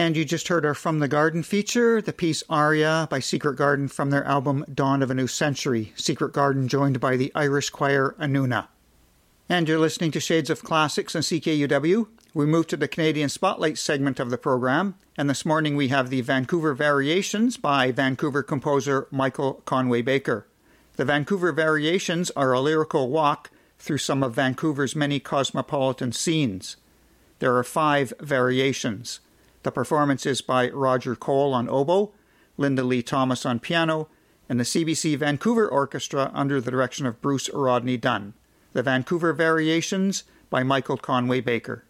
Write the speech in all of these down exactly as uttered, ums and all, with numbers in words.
And you just heard our From the Garden feature, the piece Aria by Secret Garden from their album Dawn of a New Century. Secret Garden joined by the Irish choir Anuna. And you're listening to Shades of Classics on C K U W. We move to the Canadian Spotlight segment of the program, and this morning we have the Vancouver Variations by Vancouver composer Michael Conway Baker. The Vancouver Variations are a lyrical walk through some of Vancouver's many cosmopolitan scenes. There are five variations. The performance is by Roger Cole on oboe, Linda Lee Thomas on piano, and the C B C Vancouver Orchestra under the direction of Bruce Rodney Dunn. The Vancouver Variations by Michael Conway Baker.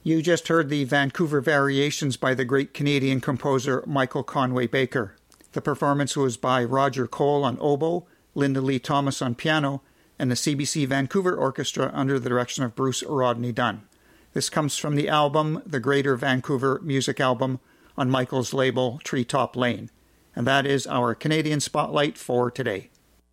You just heard the Vancouver Variations by the great Canadian composer Michael Conway Baker. The performance was by Roger Cole on oboe, Linda Lee Thomas on piano, and the C B C Vancouver Orchestra under the direction of Bruce Rodney Dunn. This comes from the album, the Greater Vancouver Music Album, on Michael's label Treetop Lane. And that is our Canadian Spotlight for today.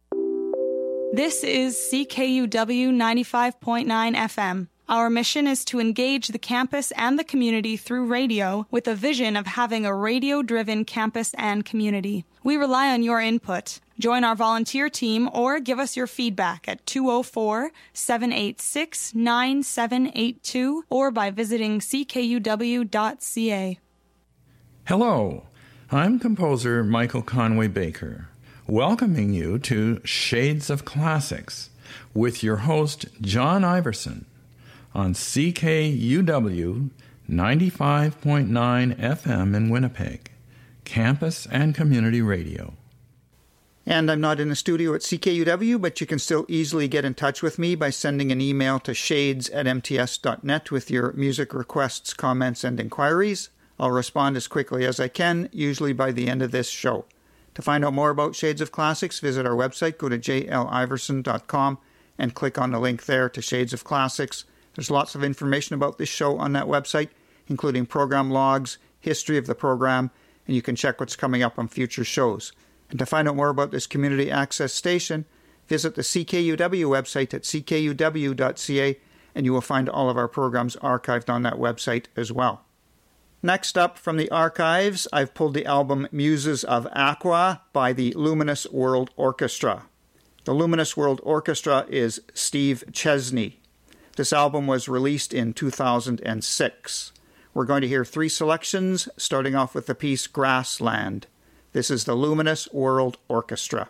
This is C K U W ninety-five point nine F M. Our mission is to engage the campus and the community through radio with a vision of having a radio-driven campus and community. We rely on your input. Join our volunteer team or give us your feedback at two oh four, seven eight six, nine seven eight two or by visiting c k u w dot c a. Hello, I'm composer Michael Conway Baker, welcoming you to Shades of Classics with your host John Iverson on C K U W ninety-five point nine F M in Winnipeg, campus and community radio. And I'm not in the studio at C K U W, but you can still easily get in touch with me by sending an email to shades at m t s dot net with your music requests, comments, and inquiries. I'll respond as quickly as I can, usually by the end of this show. To find out more about Shades of Classics, visit our website, go to j l iverson dot com, and click on the link there to Shades of Classics. There's lots of information about this show on that website, including program logs, history of the program, and you can check what's coming up on future shows. And to find out more about this community access station, visit the C K U W website at c k u w dot c a, and you will find all of our programs archived on that website as well. Next up from the archives, I've pulled the album Muses of Aqua by the Luminous World Orchestra. The Luminous World Orchestra is Steve Chesney. This album was released in two thousand six. We're going to hear three selections, starting off with the piece Grassland. This is the Luminous World Orchestra.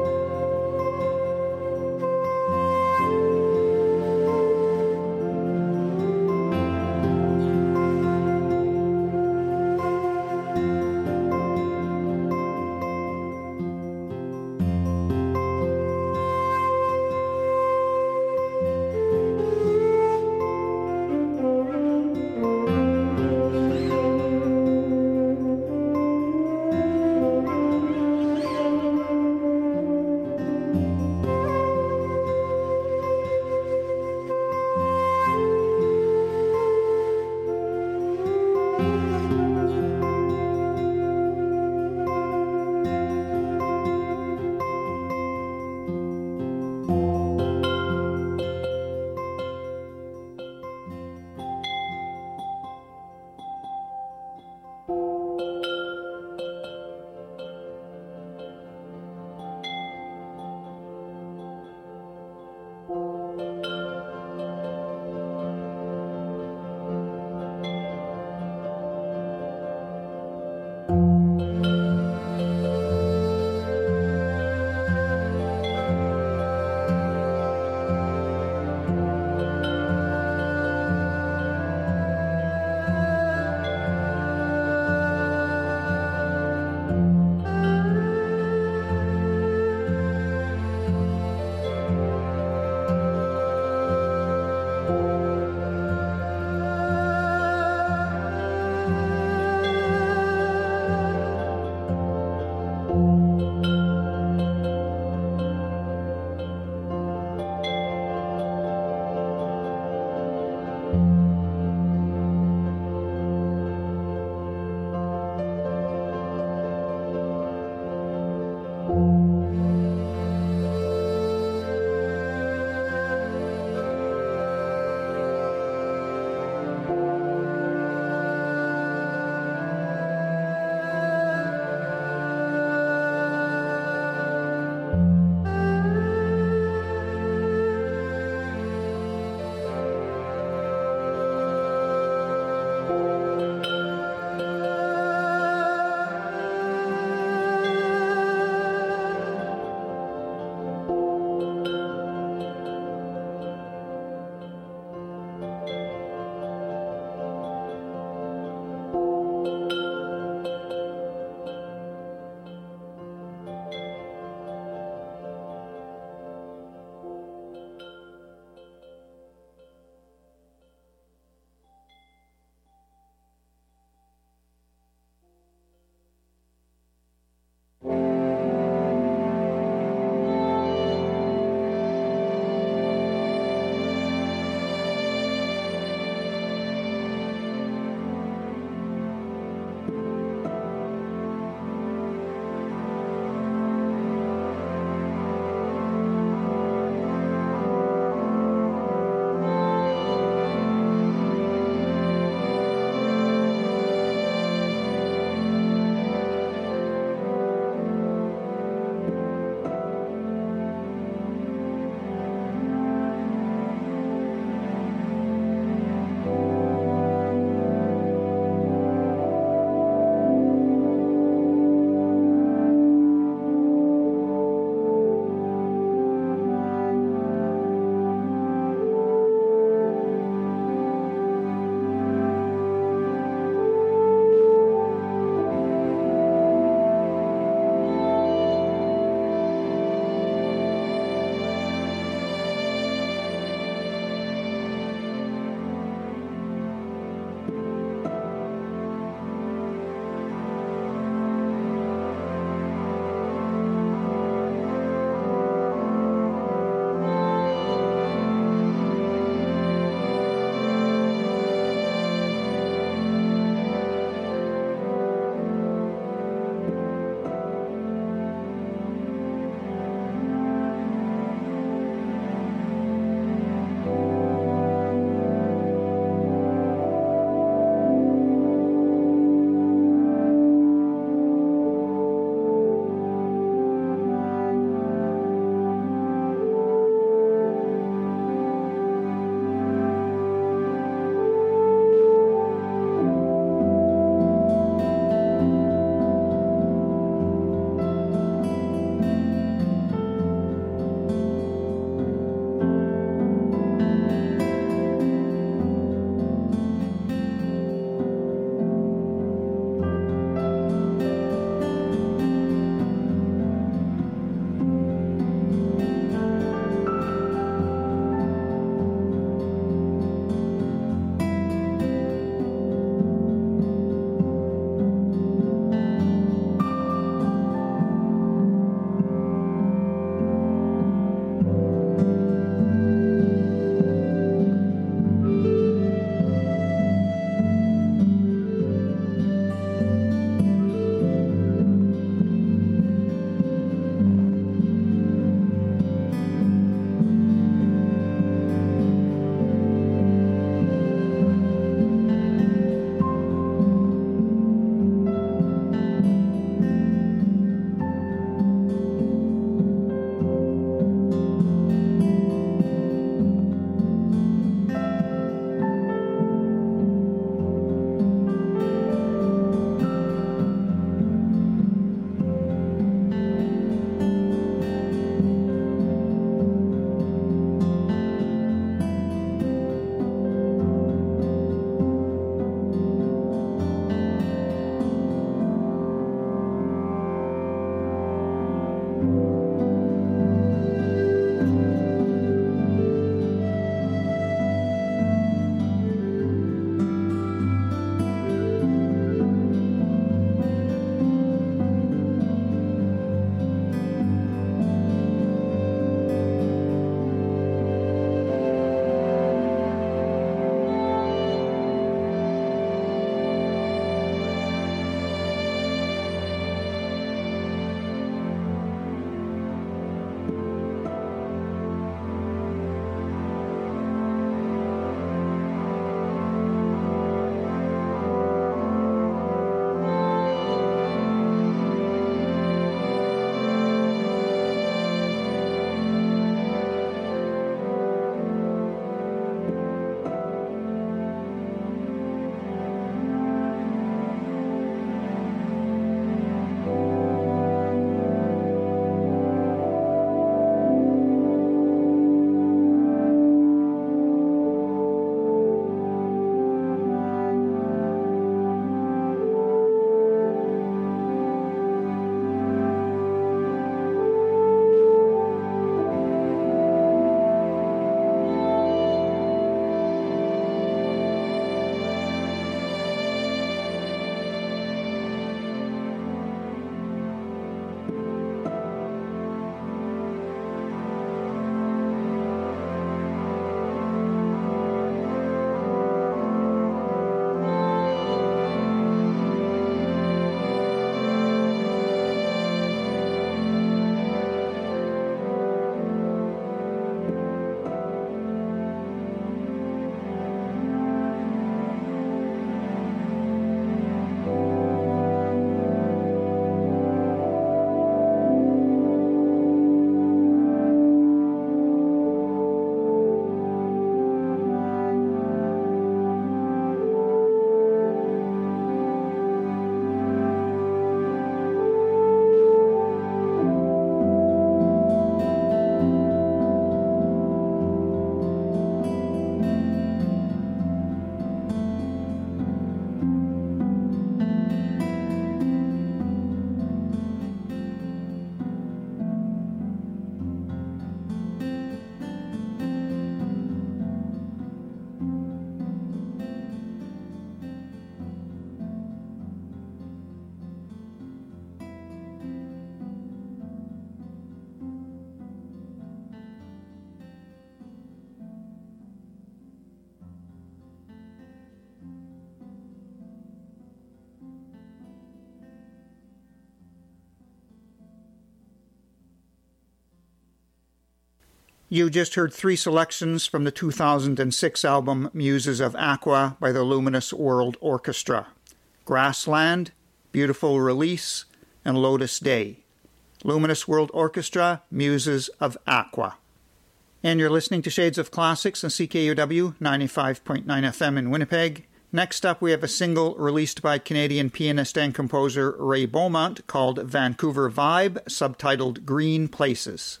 You just heard three selections from the two thousand six album Muses of Aqua by the Luminous World Orchestra: Grassland, Beautiful Release, and Lotus Day. Luminous World Orchestra, Muses of Aqua. And you're listening to Shades of Classics on C K U W ninety-five point nine F M in Winnipeg. Next up, we have a single released by Canadian pianist and composer Ray Beaumont called Vancouver Vibe, subtitled Green Places.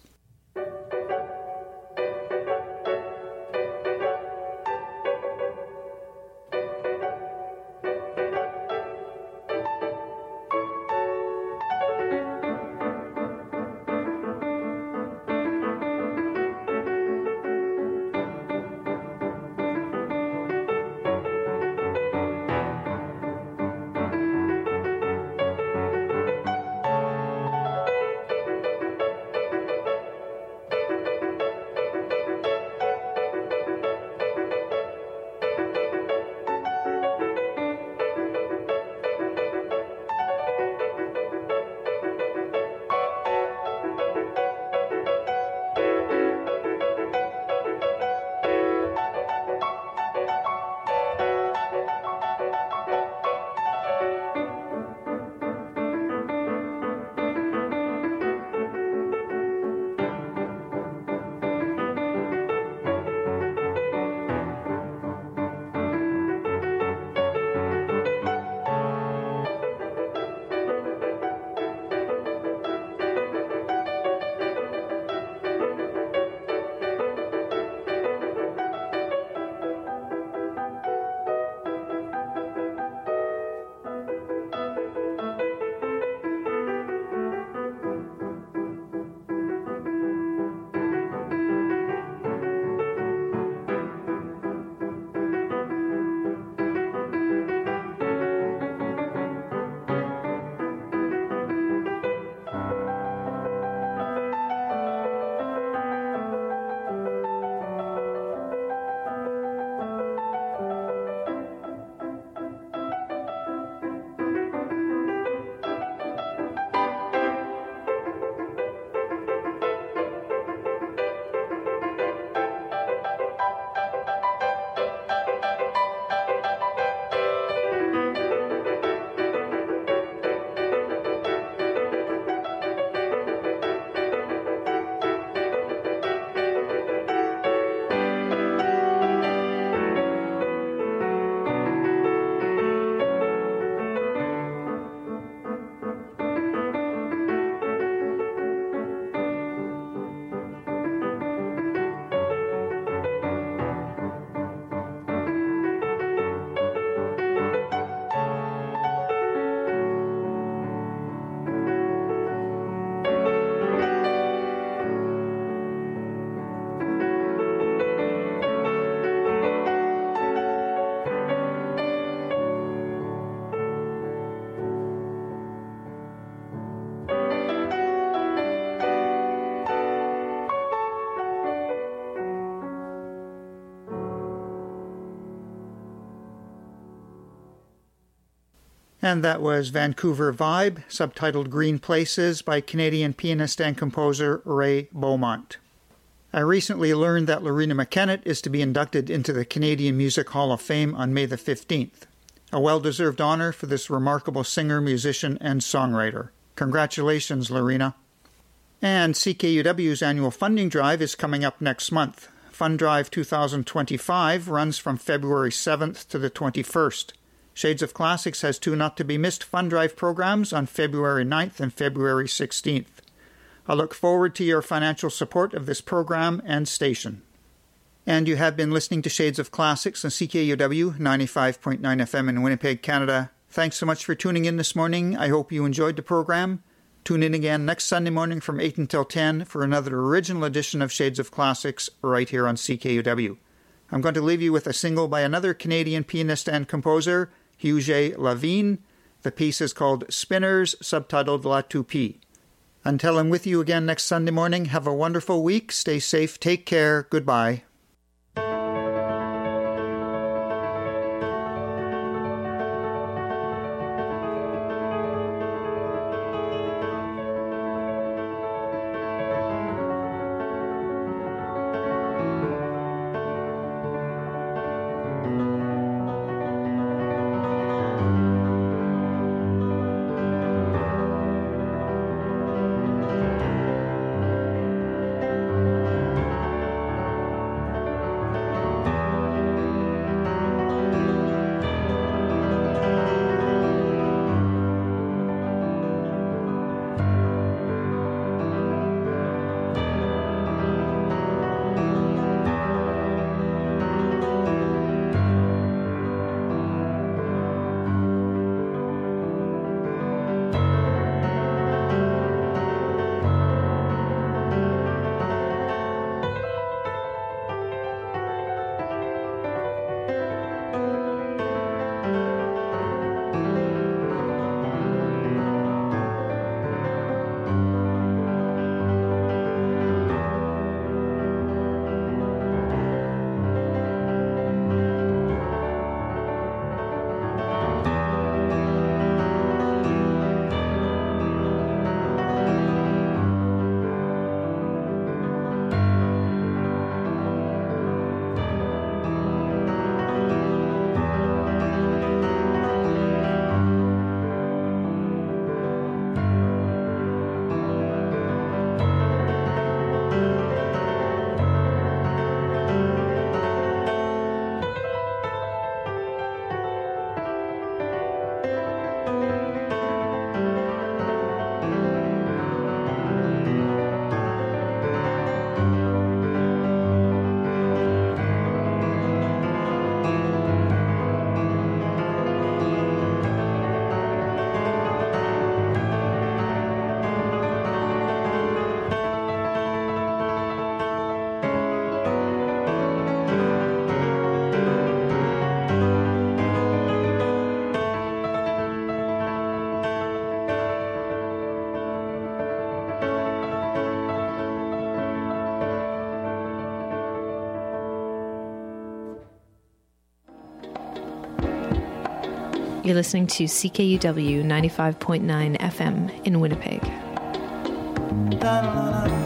And that was Vancouver Vibe, subtitled Green Places, by Canadian pianist and composer Ray Beaumont. I recently learned that Lorena McKennett is to be inducted into the Canadian Music Hall of Fame on May the fifteenth. A well-deserved honor for this remarkable singer, musician, and songwriter. Congratulations, Lorena. And C K U W's annual funding drive is coming up next month. Fund Drive two thousand twenty-five runs from February seventh to the twenty-first. Shades of Classics has two not-to-be-missed Fund Drive programs on February ninth and February sixteenth. I look forward to your financial support of this program and station. And you have been listening to Shades of Classics on C K U W ninety-five point nine F M in Winnipeg, Canada. Thanks so much for tuning in this morning. I hope you enjoyed the program. Tune in again next Sunday morning from eight until ten for another original edition of Shades of Classics right here on C K U W. I'm going to leave you with a single by another Canadian pianist and composer, Hugues Lavigne. The piece is called Spinners, subtitled La Toupie. Until I'm with you again next Sunday morning, have a wonderful week. Stay safe. Take care. Goodbye. You're listening to C K U W ninety-five point nine F M in Winnipeg. Da-da-da-da.